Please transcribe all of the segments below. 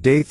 Day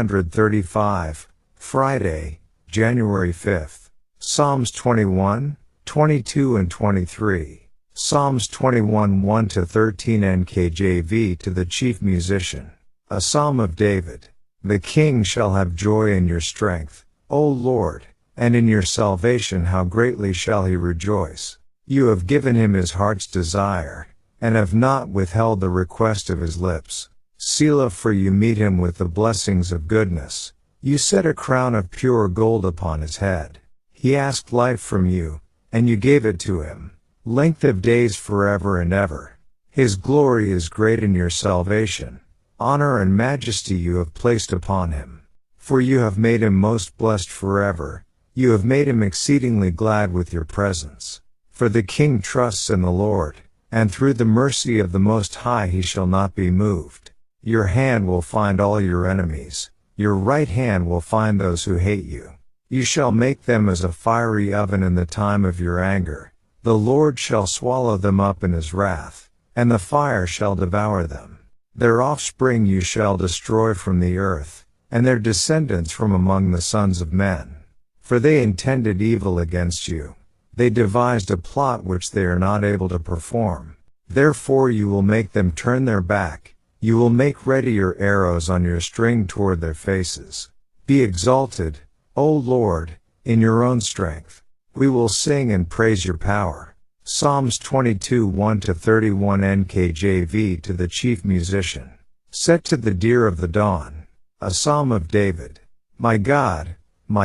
335, Friday, January 5th. Psalms 21, 22 and 23. Psalms 21 1-13 NKJV to the chief musician. A psalm of David. The king shall have joy in your strength, O Lord, and in your salvation how greatly shall he rejoice. You have given him his heart's desire, and have not withheld the request of his lips. Selah, for you meet him with the blessings of goodness. You set a crown of pure gold upon his head. He asked life from you, and you gave it to him, length of days forever and ever. His glory is great in your salvation. Honor and majesty you have placed upon him. For you have made him most blessed forever. You have made him exceedingly glad with your presence. For the king trusts in the Lord, and through the mercy of the Most High he shall not be moved. Your hand will find all your enemies. Your right hand will find those who hate you. You shall make them as a fiery oven in the time of your anger. The Lord shall swallow them up in his wrath, and the fire shall devour them. Their offspring you shall destroy from the earth, and their descendants from among the sons of men. For they intended evil against you. They devised a plot which they are not able to perform. Therefore you will make them turn their back. You will make ready your arrows on your string toward their faces. Be exalted, O Lord, in your own strength. We will sing and praise your power. Psalms 22 1-31 NKJV to the chief musician. Set to the deer of the dawn. A psalm of David. My God,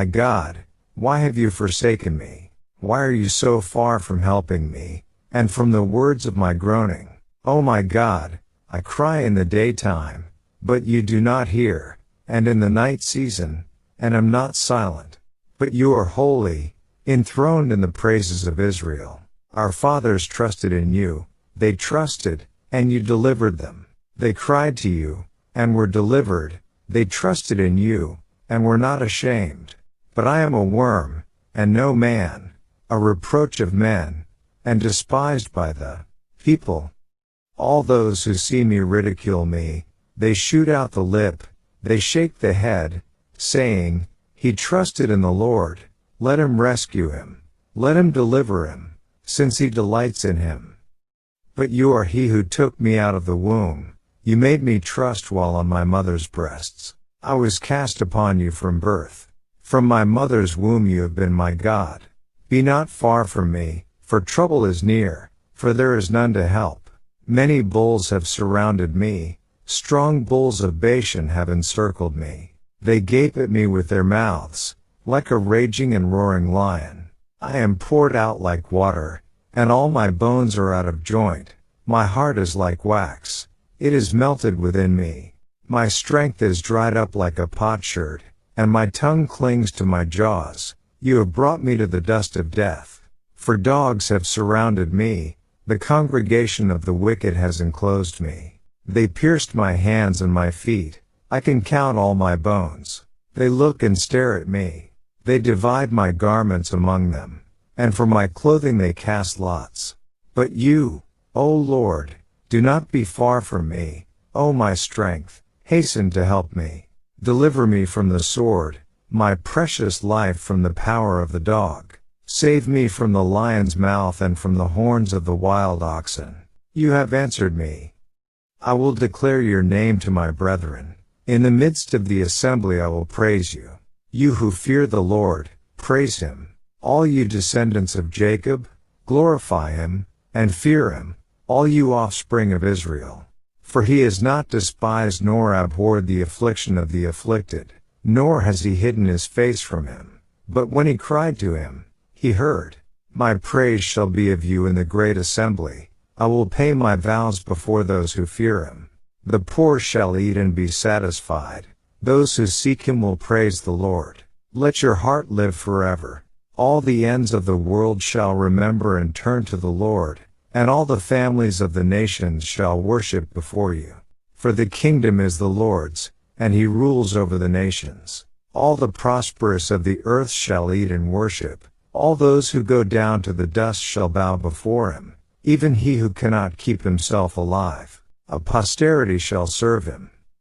why have you forsaken me? Why are you so far from helping me, and from the words of my groaning? O my God, I cry in the daytime, but you do not hear, and in the night season, and am not silent. But you are holy, enthroned in the praises of Israel. Our fathers trusted in you, they trusted, and you delivered them. They cried to you, and were delivered, they trusted in you, and were not ashamed. But I am a worm, and no man, a reproach of men, and despised by the people. All those who see me ridicule me, they shoot out the lip, they shake the head, saying, He trusted in the Lord, let him rescue him, let him deliver him, since he delights in him. But you are he who took me out of the womb, you made me trust while on my mother's breasts. I was cast upon you from birth. From my mother's womb you have been my God. Be not far from me, for trouble is near, for there is none to help. Many bulls have surrounded me, strong bulls of Bashan have encircled me. They gape at me with their mouths, like a raging and roaring lion. I am poured out like water, and all my bones are out of joint. My heart is like wax, it is melted within me. My strength is dried up like a potsherd, and my tongue clings to my jaws. You have brought me to the dust of death. For dogs have surrounded me, the congregation of the wicked has enclosed me. They pierced my hands and my feet. I can count all my bones. They look and stare at me. They divide my garments among them, and for my clothing they cast lots. But you, O Lord, do not be far from me, O my strength, hasten to help me. Deliver me from the sword, my precious life from the power of the dog. Save me from the lion's mouth and from the horns of the wild oxen. You have answered me. I will declare your name to my brethren. In the midst of the assembly I will praise you. You who fear the Lord, praise him. All you descendants of Jacob, glorify him, and fear him, all you offspring of Israel. For he has not despised nor abhorred the affliction of the afflicted, nor has he hidden his face from him. But when he cried to him, he heard. My praise shall be of you in the great assembly. I will pay my vows before those who fear him. The poor shall eat and be satisfied. Those who seek him will praise the Lord. Let your heart live forever. All the ends of the world shall remember and turn to the Lord, and all the families of the nations shall worship before you. For the kingdom is the Lord's, and he rules over the nations. All the prosperous of the earth shall eat and worship. All those who go down to the dust shall bow before him, even he who cannot keep himself alive. A posterity shall serve him.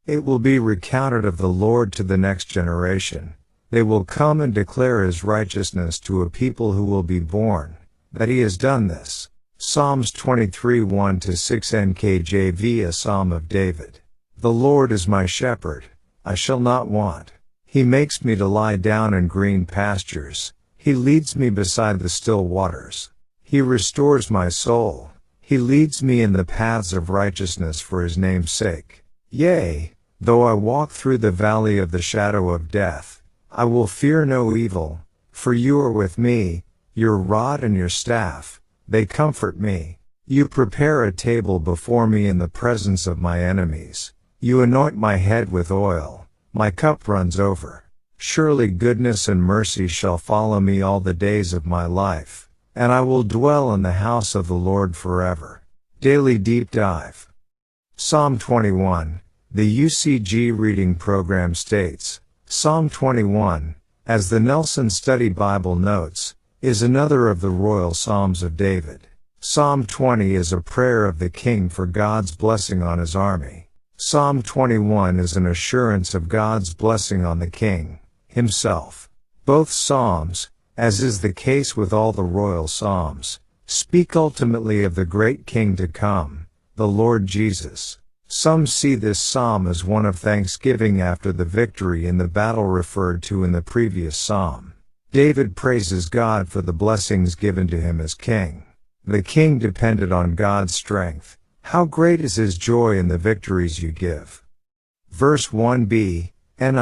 It will be recounted of the Lord to the next generation. They will come and declare his righteousness to a people who will be born, that he has done this. Psalms 23 1-6 NKJV, a Psalm of David. The Lord is my shepherd, I shall not want. He makes me to lie down in green pastures. He leads me beside the still waters. He restores my soul. He leads me in the paths of righteousness for his name's sake. Yea, though I walk through the valley of the shadow of death, I will fear no evil, for you are with me, your rod and your staff, they comfort me. You prepare a table before me in the presence of my enemies. You anoint my head with oil, my cup runs over. Surely goodness and mercy shall follow me all the days of my life, and I will dwell in the house of the Lord forever. Daily Deep Dive. Psalm 21, the UCG Reading Program states, Psalm 21, as the Nelson Study Bible notes, is another of the royal Psalms of David. Psalm 20 is a prayer of the king for God's blessing on his army. Psalm 21 is an assurance of God's blessing on the king himself. Both psalms, as is the case with all the royal psalms, speak ultimately of the great king to come, the Lord Jesus. Some see this psalm as one of thanksgiving after the victory in the battle referred to in the previous psalm. David praises God for the blessings given to him as king. The king depended on God's strength. How great is his joy in the victories you give. Verse 1b,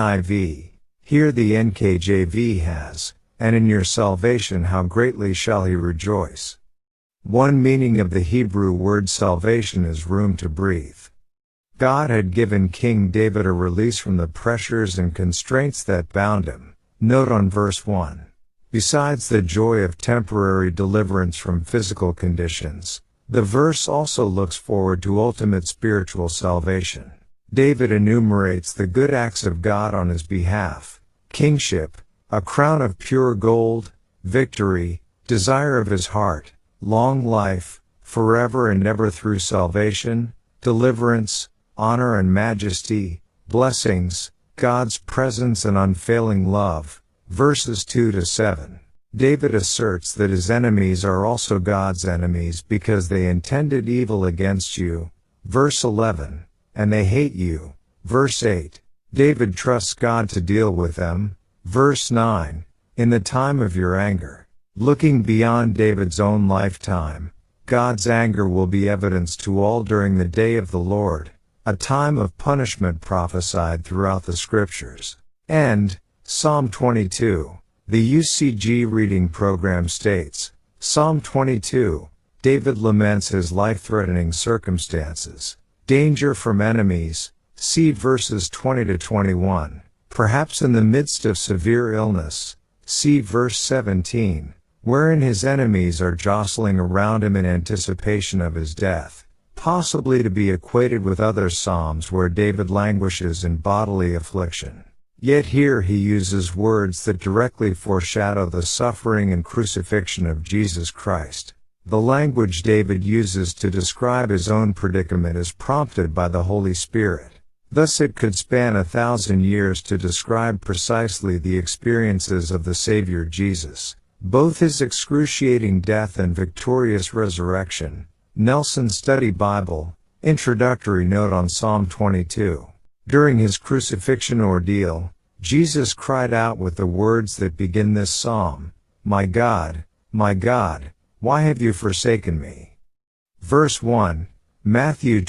NIV. Here the NKJV has, and in your salvation how greatly shall he rejoice. One meaning of the Hebrew word salvation is room to breathe. God had given King David a release from the pressures and constraints that bound him. Note on verse 1. Besides the joy of temporary deliverance from physical conditions, the verse also looks forward to ultimate spiritual salvation. David enumerates the good acts of God on his behalf: kingship, a crown of pure gold, victory, desire of his heart, long life, forever and ever through salvation, deliverance, honor and majesty, blessings, God's presence and unfailing love. Verses 2-7. David asserts that his enemies are also God's enemies because they intended evil against you. Verse 11. And they hate you. Verse 8. David trusts God to deal with them. Verse 9. In the time of your anger. Looking beyond David's own lifetime, God's anger will be evidenced to all during the day of the Lord, a time of punishment prophesied throughout the scriptures. And Psalm 22, the UCG Reading Program states, Psalm 22, David laments his life-threatening circumstances, danger from enemies, see verses 20-21, perhaps in the midst of severe illness, see verse 17, wherein his enemies are jostling around him in anticipation of his death, possibly to be equated with other psalms where David languishes in bodily affliction. Yet here he uses words that directly foreshadow the suffering and crucifixion of Jesus Christ. The language David uses to describe his own predicament is prompted by the Holy Spirit. Thus it could span 1,000 years to describe precisely the experiences of the Savior Jesus, both his excruciating death and victorious resurrection. Nelson Study Bible, Introductory Note on Psalm 22. During his crucifixion ordeal, Jesus cried out with the words that begin this psalm, my God, why have you forsaken me? Verse 1, Matthew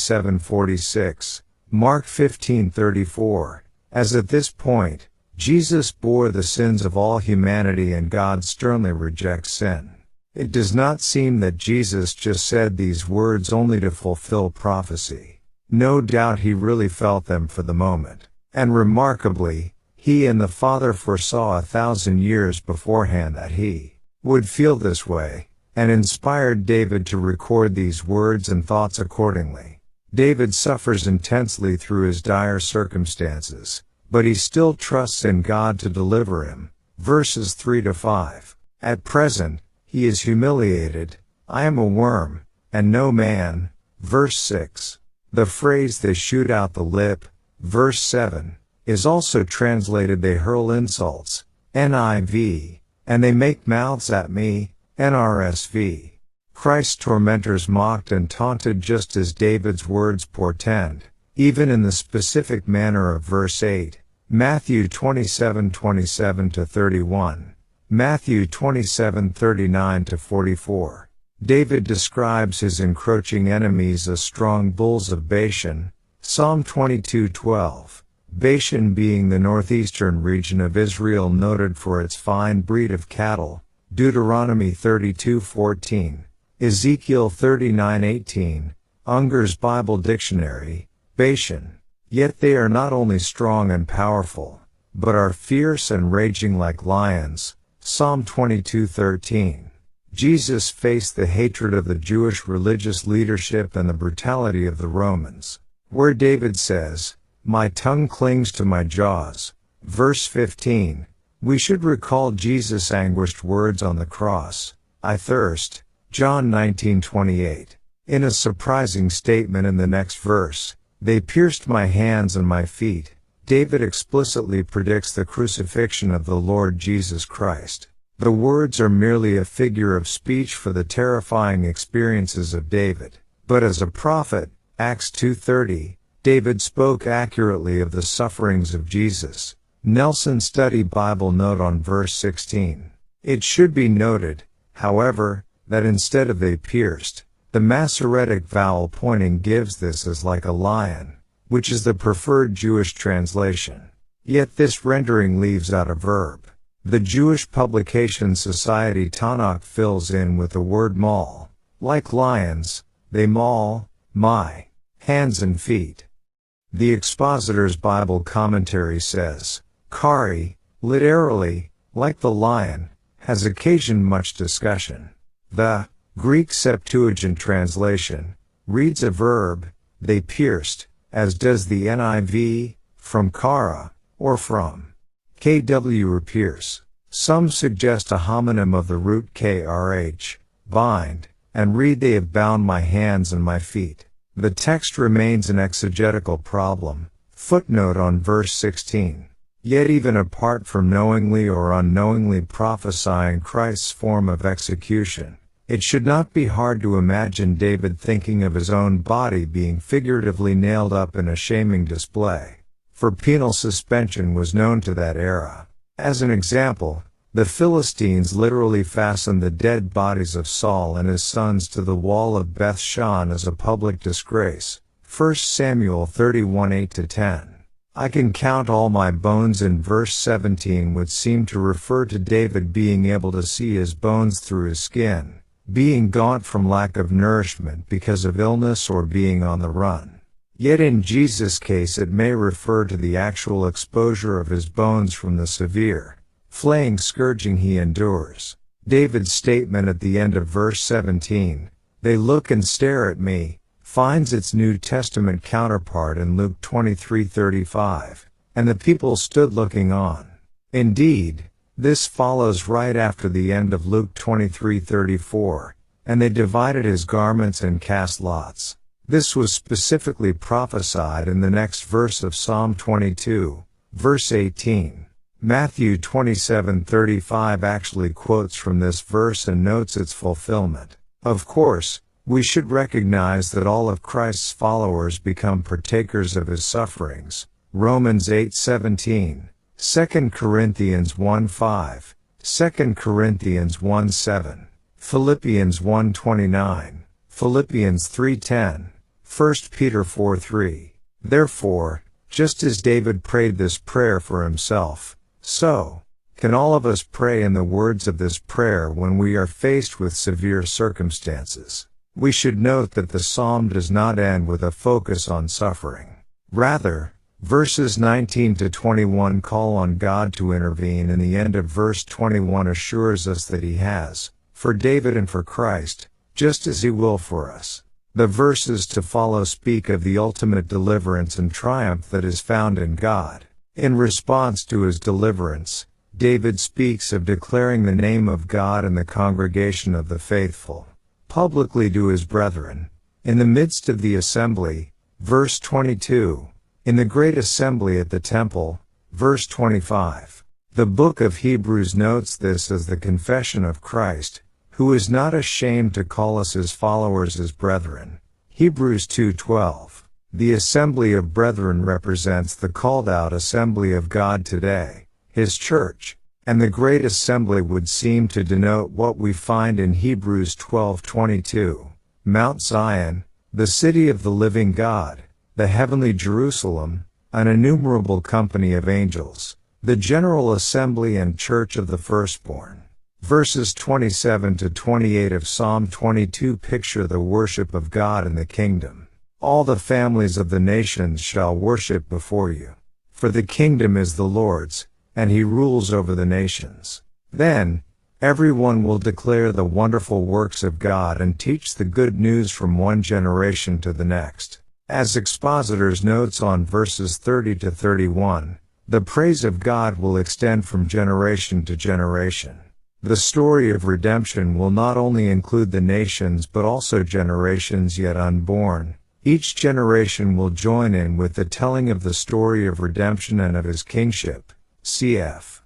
27:46, Mark 15:34, as at this point, Jesus bore the sins of all humanity and God sternly rejects sin. It does not seem that Jesus just said these words only to fulfill prophecy. No doubt he really felt them for the moment. And remarkably, he and the Father foresaw 1,000 years beforehand that he would feel this way, and inspired David to record these words and thoughts accordingly. David suffers intensely through his dire circumstances, but he still trusts in God to deliver him. Verses 3-5. At present, he is humiliated. I am a worm, and no man. Verse 6. The phrase they shoot out the lip, verse 7, is also translated they hurl insults, NIV, and they make mouths at me, NRSV. Christ's tormentors mocked and taunted just as David's words portend, even in the specific manner of verse 8, Matthew 27:27-31, Matthew 27:39-44. David describes his encroaching enemies as strong bulls of Bashan, Psalm 22:12. Bashan being the northeastern region of Israel noted for its fine breed of cattle, Deuteronomy 32:14, Ezekiel 39:18, Unger's Bible Dictionary, Bashan. Yet they are not only strong and powerful, but are fierce and raging like lions, Psalm 22:13. Jesus faced the hatred of the Jewish religious leadership and the brutality of the Romans, where David says, "My tongue clings to my jaws." Verse 15, we should recall Jesus' anguished words on the cross, "I thirst," John 19:28. In a surprising statement in the next verse, "They pierced my hands and my feet," David explicitly predicts the crucifixion of the Lord Jesus Christ. The words are merely a figure of speech for the terrifying experiences of David, but as a prophet, Acts 2:30, David spoke accurately of the sufferings of Jesus. Nelson Study Bible note on verse 16. It should be noted, however, that instead of "they pierced," the Masoretic vowel pointing gives this as "like a lion," which is the preferred Jewish translation. Yet this rendering leaves out a verb. The Jewish Publication Society Tanakh fills in with the word maul. Like lions, they maul my hands and feet. The Expositor's Bible Commentary says, Kari, literally, like the lion, has occasioned much discussion. The Greek Septuagint translation reads a verb, "they pierced," as does the NIV, from kara, or from KW pierce. Some suggest a homonym of the root krh, bind, and read "they have bound my hands and my feet." The text remains an exegetical problem. Footnote on verse 16. Yet even apart from knowingly or unknowingly prophesying Christ's form of execution, it should not be hard to imagine David thinking of his own body being figuratively nailed up in a shaming display. For penal suspension was known to that era. As an example, the Philistines literally fastened the dead bodies of Saul and his sons to the wall of Beth Shan as a public disgrace. 1 Samuel 31:8-10. "I can count all my bones" in verse 17 would seem to refer to David being able to see his bones through his skin, being gaunt from lack of nourishment because of illness or being on the run. Yet in Jesus' case it may refer to the actual exposure of his bones from the severe, flaying scourging he endures. David's statement at the end of verse 17, "They look and stare at me," finds its New Testament counterpart in Luke 23:35, "And the people stood looking on." Indeed, this follows right after the end of Luke 23:34, "And they divided his garments and cast lots." This was specifically prophesied in the next verse of Psalm 22, verse 18. Matthew 27:35 actually quotes from this verse and notes its fulfillment. Of course, we should recognize that all of Christ's followers become partakers of his sufferings. Romans 8:17, 2 Corinthians 1:5, 2 Corinthians 1:7, Philippians 1:29, Philippians 3:10, 1 Peter 4:3. Therefore, just as David prayed this prayer for himself, so can all of us pray in the words of this prayer when we are faced with severe circumstances. We should note that the psalm does not end with a focus on suffering. Rather, verses 19-21 call on God to intervene, and the end of verse 21 assures us that he has, for David and for Christ, just as he will for us. The verses to follow speak of the ultimate deliverance and triumph that is found in God. In response to his deliverance, David speaks of declaring the name of God in the congregation of the faithful, publicly to his brethren, in the midst of the assembly. Verse 22, In the great assembly at the temple, verse 25. The book of Hebrews notes this as the confession of Christ, who is not ashamed to call us his followers as brethren. Hebrews 2:12. The assembly of brethren represents the called out assembly of God today, his church, and the great assembly would seem to denote what we find in Hebrews 12:22. Mount Zion, the city of the living God, the heavenly Jerusalem, an innumerable company of angels, the general assembly and church of the firstborn. Verses 27 to 28 of Psalm 22 picture the worship of God in the kingdom. All the families of the nations shall worship before you. For the kingdom is the Lord's, and he rules over the nations. Then, everyone will declare the wonderful works of God and teach the good news from one generation to the next. As Expositors notes on verses 30 to 31, the praise of God will extend from generation to generation. The story of redemption will not only include the nations but also generations yet unborn. Each generation will join in with the telling of the story of redemption and of his kingship, cf.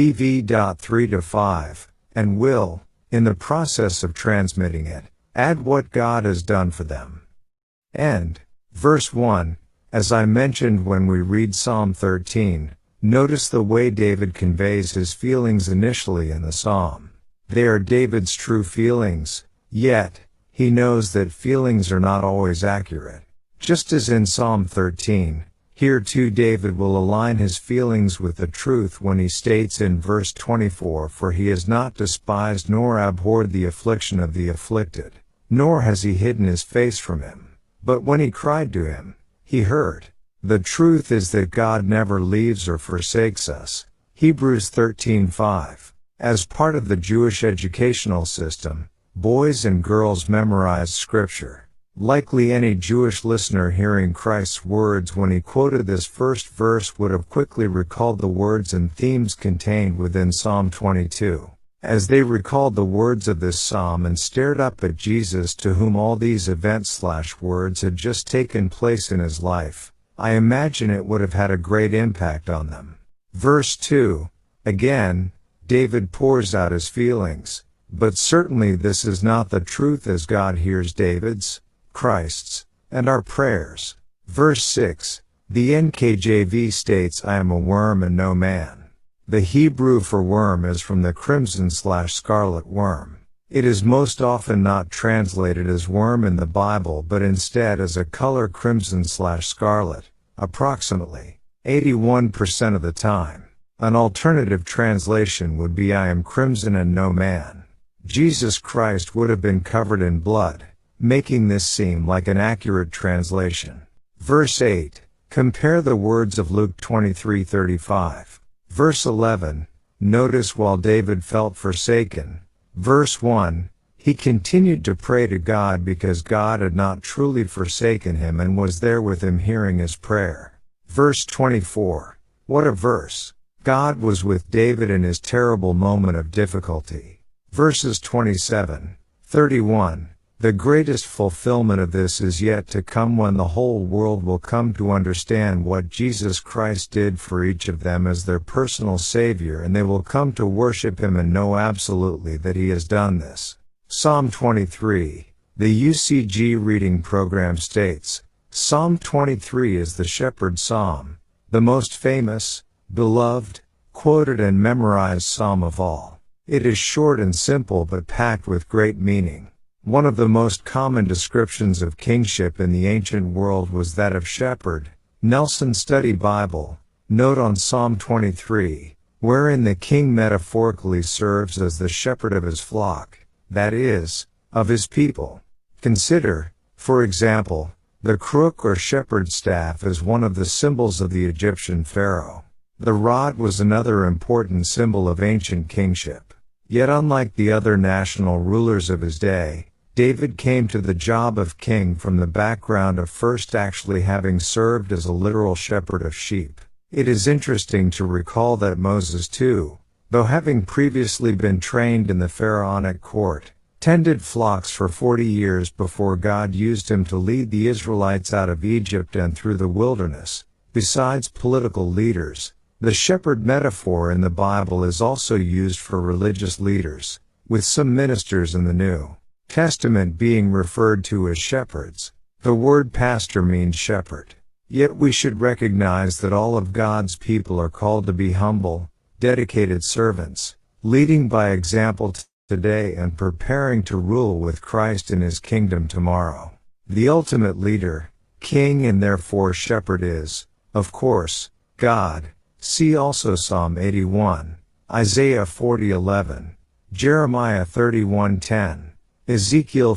VV.3 to 5, and will, in the process of transmitting it, add what God has done for them. End. Verse 1, as I mentioned when we read Psalm 13, notice the way David conveys his feelings initially in the psalm. They are David's true feelings, yet, he knows that feelings are not always accurate. Just as in Psalm 13, here too David will align his feelings with the truth when he states in verse 24, for he has not despised nor abhorred the affliction of the afflicted, nor has he hidden his face from him. But when he cried to him, he heard. The truth is that God never leaves or forsakes us. Hebrews 13:5. As part of the Jewish educational system, boys and girls memorized scripture. Likely any Jewish listener hearing Christ's words when he quoted this first verse would have quickly recalled the words and themes contained within Psalm 22. As they recalled the words of this psalm and stared up at Jesus to whom all these events/words had just taken place in his life, I imagine it would have had a great impact on them. Verse 2. Again, David pours out his feelings, but certainly this is not the truth as God hears David's, Christ's, and our prayers. Verse 6. The NKJV states, I am a worm and no man. The Hebrew for worm is from the crimson/scarlet worm. It is most often not translated as worm in the Bible but instead as a color crimson/scarlet, approximately 81% of the time. An alternative translation would be I am crimson and no man. Jesus Christ would have been covered in blood, making this seem like an accurate translation. Verse 8. Compare the words of Luke 23:35. Verse 11, notice while David felt forsaken. Verse 1, he continued to pray to God because God had not truly forsaken him and was there with him hearing his prayer. Verse 24, what a verse. God was with David in his terrible moment of difficulty. Verses 27, 31, the greatest fulfillment of this is yet to come when the whole world will come to understand what Jesus Christ did for each of them as their personal Savior, and they will come to worship him and know absolutely that he has done this. Psalm 23, the UCG reading program states, Psalm 23 is the shepherd psalm, the most famous, beloved, quoted and memorized psalm of all. It is short and simple but packed with great meaning. One of the most common descriptions of kingship in the ancient world was that of shepherd. Nelson Study Bible, note on Psalm 23, wherein the king metaphorically serves as the shepherd of his flock, that is, of his people. Consider, for example, the crook or shepherd's staff as one of the symbols of the Egyptian pharaoh. The rod was another important symbol of ancient kingship. Yet unlike the other national rulers of his day, David came to the job of king from the background of first actually having served as a literal shepherd of sheep. It is interesting to recall that Moses too, though having previously been trained in the pharaonic court, tended flocks for 40 years before God used him to lead the Israelites out of Egypt and through the wilderness. Besides political leaders, the shepherd metaphor in the Bible is also used for religious leaders, with some ministers in the New Testament being referred to as shepherds. The word pastor means shepherd. Yet we should recognize that all of God's people are called to be humble, dedicated servants, leading by example today and preparing to rule with Christ in His kingdom tomorrow. The ultimate leader, king and therefore shepherd is, of course, God. See also Psalm 81, Isaiah 40:11, Jeremiah 31:10, Ezekiel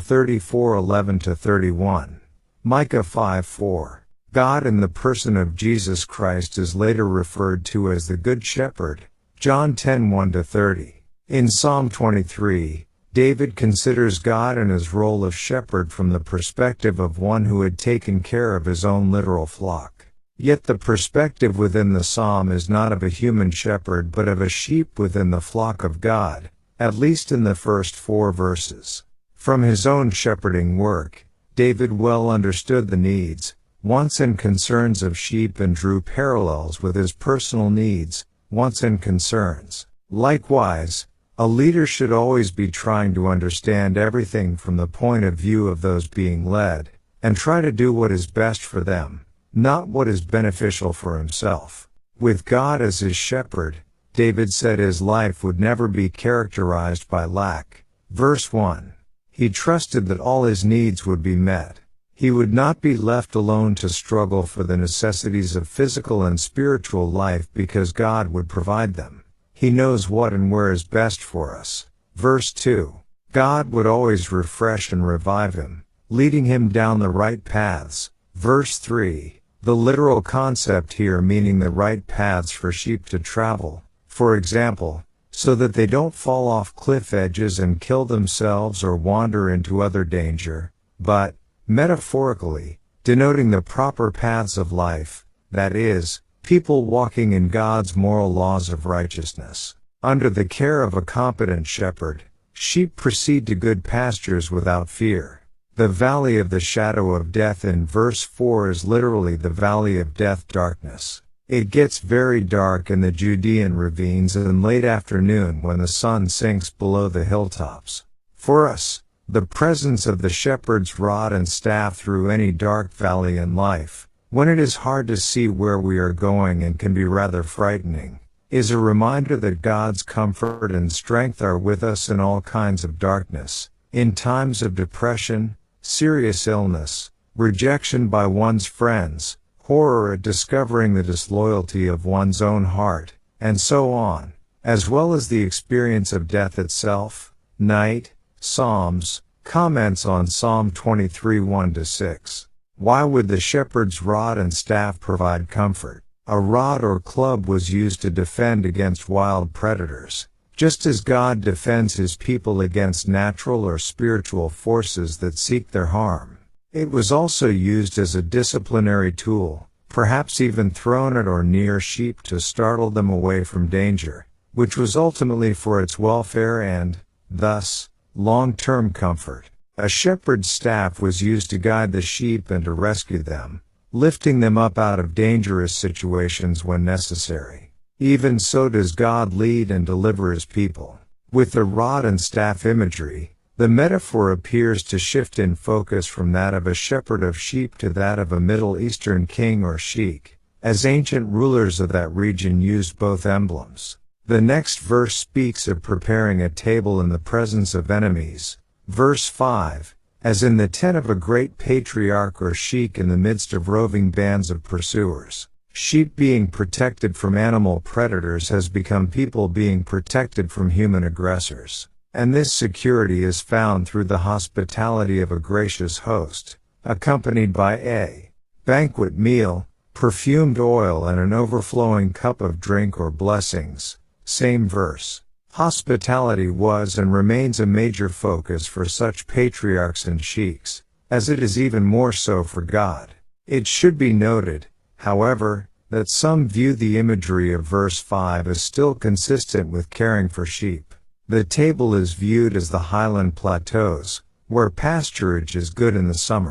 34:11-31, Micah 5:4. God in the person of Jesus Christ is later referred to as the Good Shepherd, John 10:1-30. In Psalm 23, David considers God in his role of shepherd from the perspective of one who had taken care of his own literal flock. Yet the perspective within the psalm is not of a human shepherd but of a sheep within the flock of God, at least in the first 4 verses. From his own shepherding work, David well understood the needs, wants and concerns of sheep and drew parallels with his personal needs, wants and concerns. Likewise, a leader should always be trying to understand everything from the point of view of those being led, and try to do what is best for them, not what is beneficial for himself. With God as his shepherd, David said his life would never be characterized by lack. Verse 1. He trusted that all his needs would be met. He would not be left alone to struggle for the necessities of physical and spiritual life because God would provide them. He knows what and where is best for us. Verse 2. God would always refresh and revive him, leading him down the right paths. Verse 3. The literal concept here meaning the right paths for sheep to travel, for example, so that they don't fall off cliff edges and kill themselves or wander into other danger, but, metaphorically, denoting the proper paths of life, that is, people walking in God's moral laws of righteousness. Under the care of a competent shepherd, sheep proceed to good pastures without fear. The valley of the shadow of death in verse 4 is literally the valley of death darkness. It gets very dark in the Judean ravines in late afternoon when the sun sinks below the hilltops. For us, the presence of the shepherd's rod and staff through any dark valley in life, when it is hard to see where we are going and can be rather frightening, is a reminder that God's comfort and strength are with us in all kinds of darkness, in times of depression, serious illness, rejection by one's friends, horror at discovering the disloyalty of one's own heart, and so on, as well as the experience of death itself. Night, Psalms, comments on Psalm 23 1-6. Why would the shepherd's rod and staff provide comfort? A rod or club was used to defend against wild predators, just as God defends his people against natural or spiritual forces that seek their harm. It was also used as a disciplinary tool, perhaps even thrown at or near sheep to startle them away from danger, which was ultimately for its welfare and, thus, long-term comfort. A shepherd's staff was used to guide the sheep and to rescue them, lifting them up out of dangerous situations when necessary. Even so does God lead and deliver his people. With the rod and staff imagery, the metaphor appears to shift in focus from that of a shepherd of sheep to that of a Middle Eastern king or sheikh, as ancient rulers of that region used both emblems. The next verse speaks of preparing a table in the presence of enemies. Verse 5, as in the tent of a great patriarch or sheikh in the midst of roving bands of pursuers. Sheep being protected from animal predators has become people being protected from human aggressors. And this security is found through the hospitality of a gracious host, accompanied by a banquet meal, perfumed oil and an overflowing cup of drink or blessings. Same verse. Hospitality was and remains a major focus for such patriarchs and sheiks, as it is even more so for God. It should be noted, however, that some view the imagery of verse 5 as still consistent with caring for sheep. The table is viewed as the highland plateaus, where pasturage is good in the summer.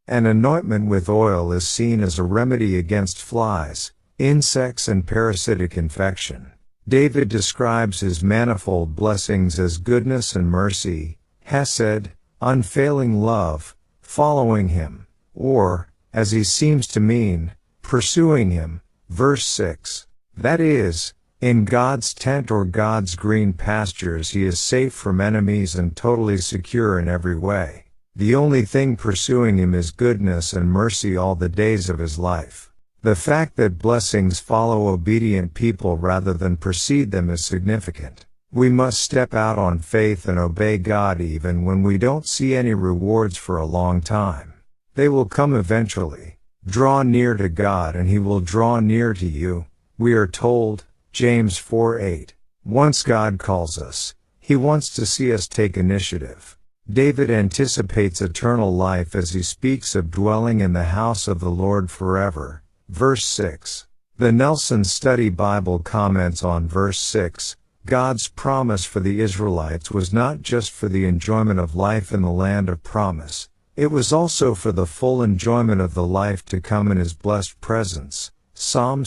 An anointment with oil is seen as a remedy against flies, insects and parasitic infection. David describes his manifold blessings as goodness and mercy, hesed, unfailing love, following him, or, as he seems to mean, pursuing him. Verse 6. That is, in God's tent or God's green pastures he is safe from enemies and totally secure in every way. The only thing pursuing him is goodness and mercy all the days of his life. The fact that blessings follow obedient people rather than precede them is significant. We must step out on faith and obey God even when we don't see any rewards for a long time. They will come eventually. Draw near to God and he will draw near to you, we are told, James 4:8. Once God calls us, he wants to see us take initiative. David anticipates eternal life as he speaks of dwelling in the house of the Lord forever. Verse 6. The Nelson Study Bible comments on verse 6, God's promise for the Israelites was not just for the enjoyment of life in the land of promise, it was also for the full enjoyment of the life to come in his blessed presence. Psalm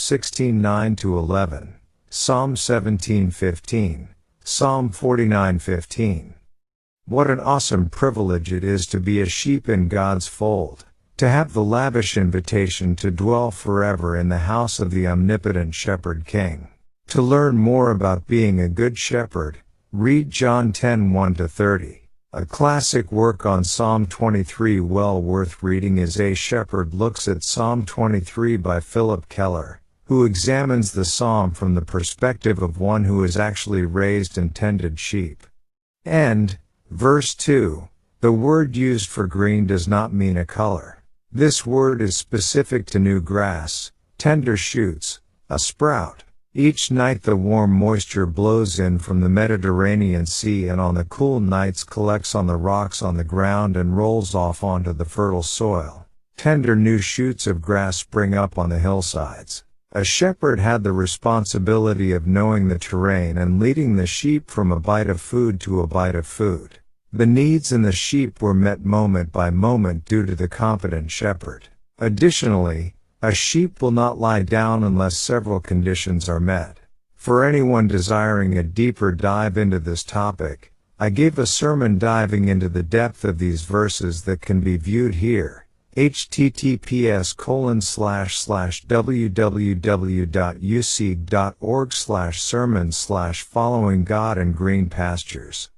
16:9-11, Psalm 17:15, Psalm 49:15. What an awesome privilege it is to be a sheep in God's fold, to have the lavish invitation to dwell forever in the house of the omnipotent Shepherd King. To learn more about being a good shepherd, read John 10:1-30. A classic work on Psalm 23 well worth reading is A Shepherd Looks at Psalm 23 by Philip Keller, who examines the psalm from the perspective of one who has actually raised and tended sheep. And, verse 2, the word used for green does not mean a color. This word is specific to new grass, tender shoots, a sprout. Each night the warm moisture blows in from the Mediterranean Sea and on the cool nights collects on the rocks on the ground and rolls off onto the fertile soil. Tender new shoots of grass spring up on the hillsides. A shepherd had the responsibility of knowing the terrain and leading the sheep from a bite of food to a bite of food. The needs in the sheep were met moment by moment due to the competent shepherd. Additionally, a sheep will not lie down unless several conditions are met. For anyone desiring a deeper dive into this topic, I gave a sermon diving into the depth of these verses that can be viewed here. https://www.useeg.org/sermon/following God in green pastures.